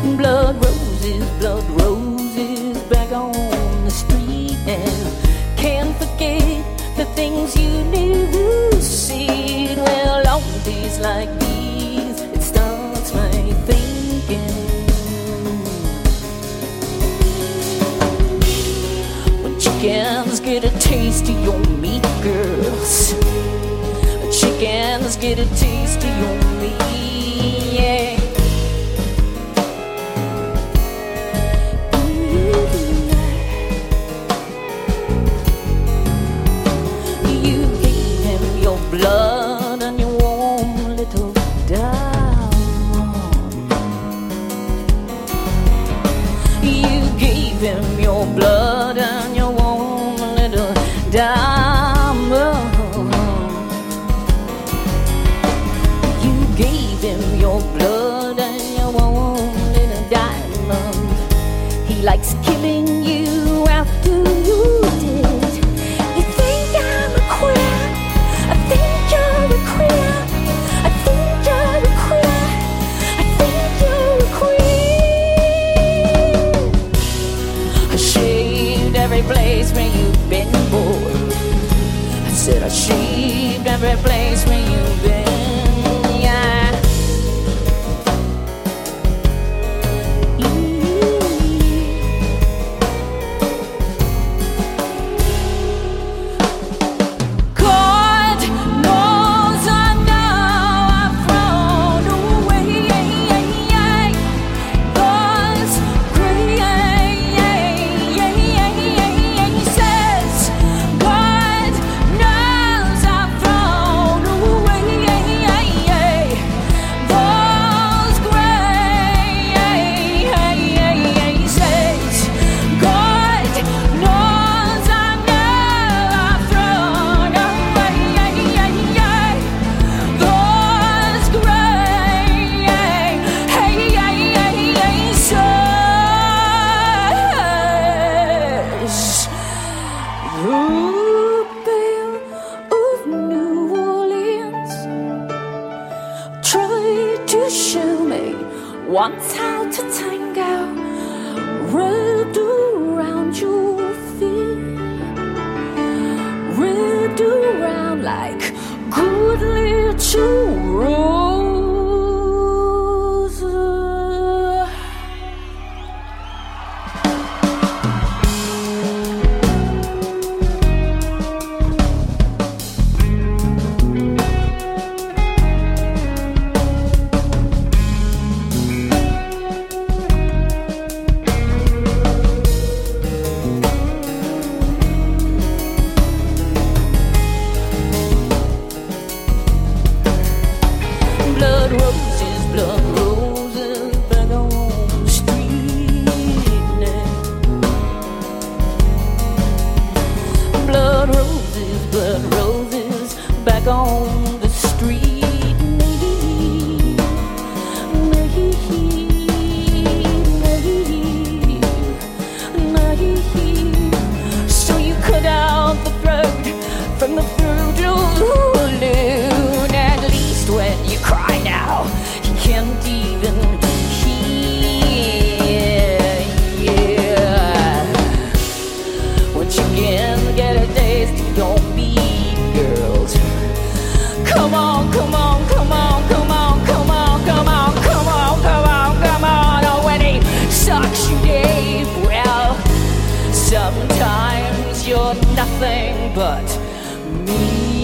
blood roses back on the street, and can't forget the things you knew. See, well, on days like these, it starts my thinking. When chickens get a taste of your meat, girls, chickens get a taste of your meat, yeah. Blood and your warm little diamond. You gave him your blood and your warm little diamond. You gave him your blood and your warm little diamond. He likes killing you after you did. You think I'm a queer? I think you're a queer. I think you're a queer. I think you're a queer. I shaved every place where you've been, boy. I said I shaved every place where you've been, yeah. Once how to tango wrapped around your feet, wrapped around like good little roses. Blood roses back on the street now. Blood roses back on the street. So you cut out the throat from the fruit loon. At least when you cry now, you can't even hear, yeah. When chickens get a taste of your meat, girls, come on, come on, come on, come on, come on, come on, come on, come on, come on. Oh, when he sucks you deep, well, sometimes you're nothing but me.